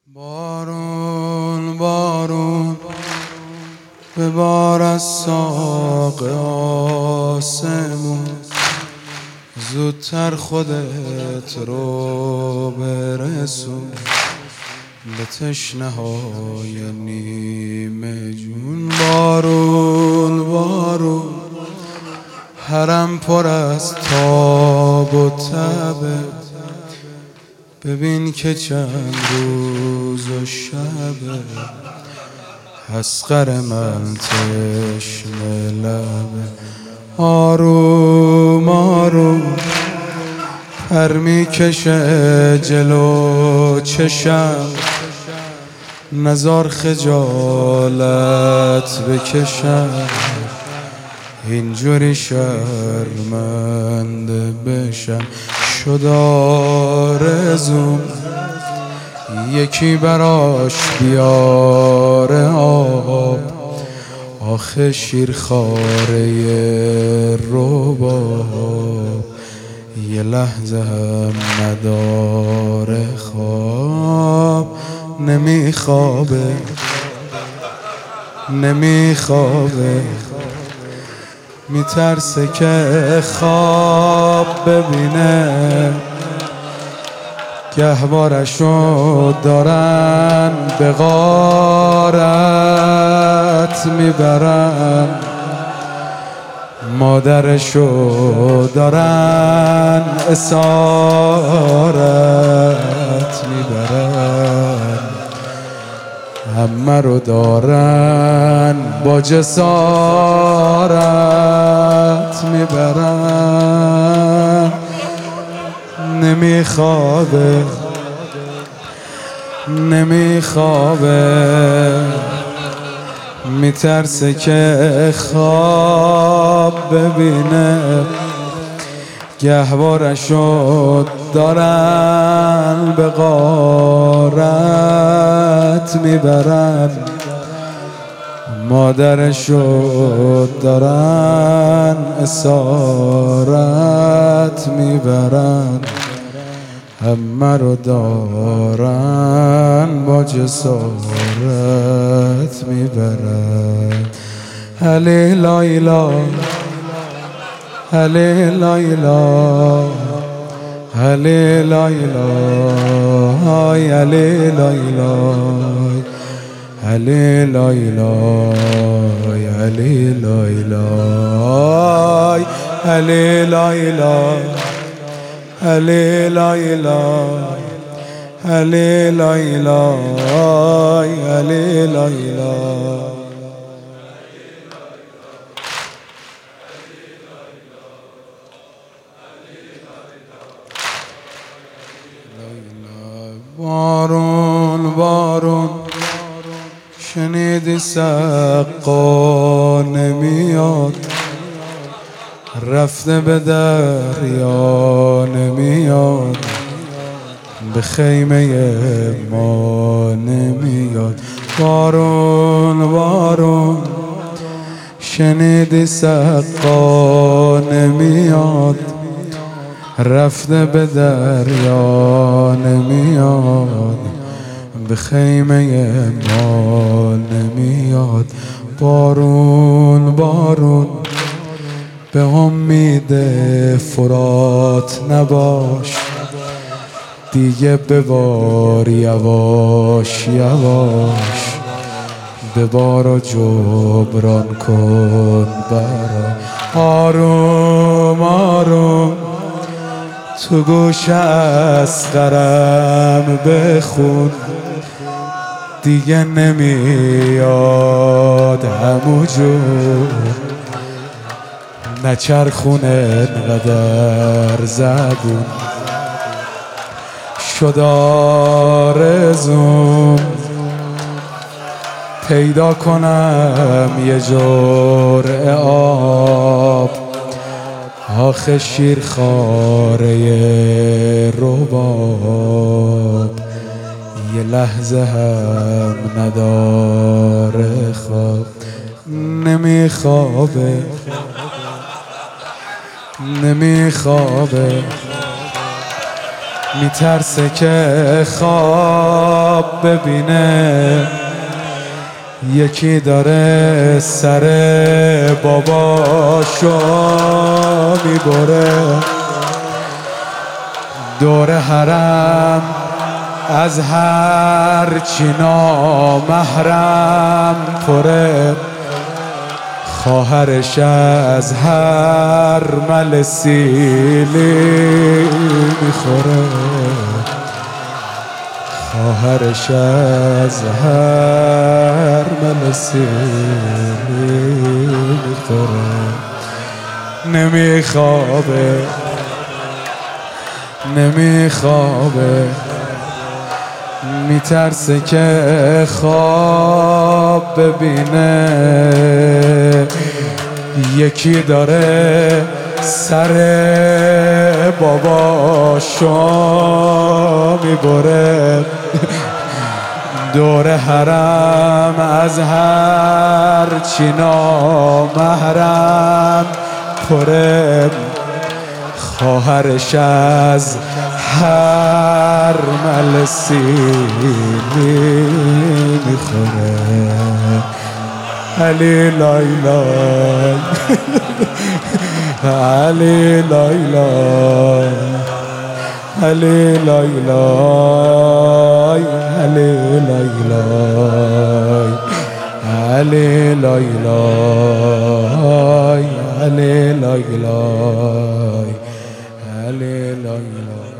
بارون بارون ببار از ساق آسمون، زودتر خودت رو برسون به تشنه های نیمه جون. بارون بارون حرم پر از تاب و تبه، ببین که چند روز و شبه حسقر من تشنه لبه. آروم آروم پر میکشه جلو چشم، نزار خجالت بکشم اینجوری شرمنده بشم. شد آرزوم یکی براش بیاره آب، آخه شیرخواره رباب یه لحظه هم نداره، خواب نمیخوابه نمیخوابه، میترسه که خواب ببینه، گهوارشو دارن به غارت میبرن، مادرشو دارن اسارت میبرن، همه رو دارن با جسارت میبرن. نمیخوابه نمیخوابه، میترسه که خواب ببینه، گهوارشو دارن به غارت میبرن، مادرشو دارن اسارت میبرن، همه رو دارن با جسارت میبرن. هلی لایلا هلی لایلا هلی لایلا های هلی لایلا هلی لایلا هلی لایلا هلی لایلا هلی لایلا هلی لایلا هلی لایلا. بارون بارون شنیدی سقا نمیاد، رفته به دریا نمیاد، به خیمه ما نمیاد. بارون بارون شنیدی سقا نمیاد، رفته به دریا نمیاد، به خیمه ما نمیاد. بارون بارون به امید فرات نباش، دیگه ببار یواش یواش، ببار و جبران کن برا. آروم آروم تو گوش اصغرم بخون، دیگه نمیاد همونجور، نچرخونه انقدر زبون. شد آرزوم پیدا کنم یه جرعه آب، آخه شیرخواره رباب یه لحظه هم نداره، خواب نمیخوابه نمیخوابه میترسه که خواب ببینه یکی داره سر باباشو میبره. دور حرم از هر چی نامحرم پره، خواهرش از هر مل سیلی میخوره، خواهرش از هر مل سیلی میخوره. نمیخوابه نمیخوابه، میترسه که خواب ببینه یکی داره سر باباشو میبره. دور حرم از هر چی نامحرم پره، خواهرش از هر مل سیلی میخوره. علی لای لای علی لای لای علی لای لای علی لای لای علی لای لای علی لای لای علی لای لای.